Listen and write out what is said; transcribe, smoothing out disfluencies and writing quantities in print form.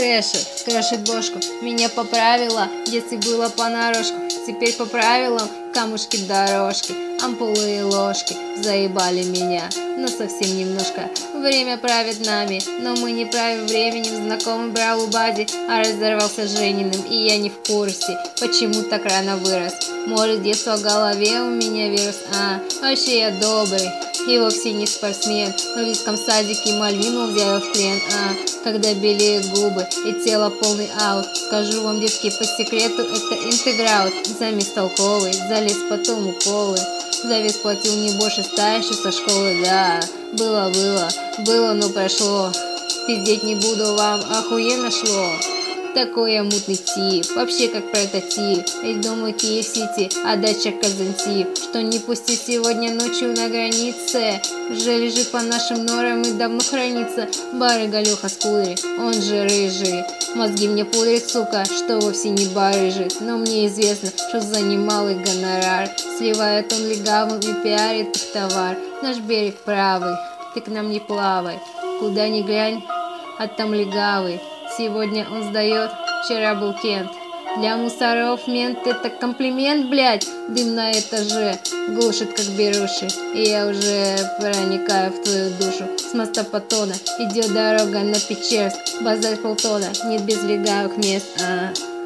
крэшит бошку. Меня поправила, в детстве было понарошку. Теперь по правилам камушки дорожки, ампулы и ложки заебали меня, но совсем немножко. Время правит нами, но мы не правим временем. Знакомый брал у бази, а разорвался Жениным. И я не в курсе, почему так рано вырос. Может, детство в голове у меня вирус, вообще я добрый и вовсе не спортсмен. В детском садике Мальвину взял в плен, когда белеют губы и тело полный аут. Скажу вам, детки, по секрету, это интеграут. Замес толковый, залез потом уколы. За вес платил не больше старше со школы, да. Было, но прошло. Пиздеть не буду, вам охуенно шло. Такой я мутный тип, вообще как прототип. Из дома Киев-Сити, а дача Казантип. Что не пусти сегодня ночью на границе. Уже лежит по нашим норам и давно хранится. Барыга Леха Скури, он же рыжий. Мозги мне пудрит, сука, что вовсе не барыжит. Но мне известно, что за немалый гонорар сливает он легавым и пиарит их товар. Наш берег правый, ты к нам не плавай. Куда ни глянь, а там легавый. Сегодня он сдает, вчера был Кент. Для мусоров мент это комплимент, блядь. Дым на этаже глушит, как беруши. И я уже проникаю в твою душу. С моста Патона идет дорога на Печерск. Базарь полтона, нет без легавых мест,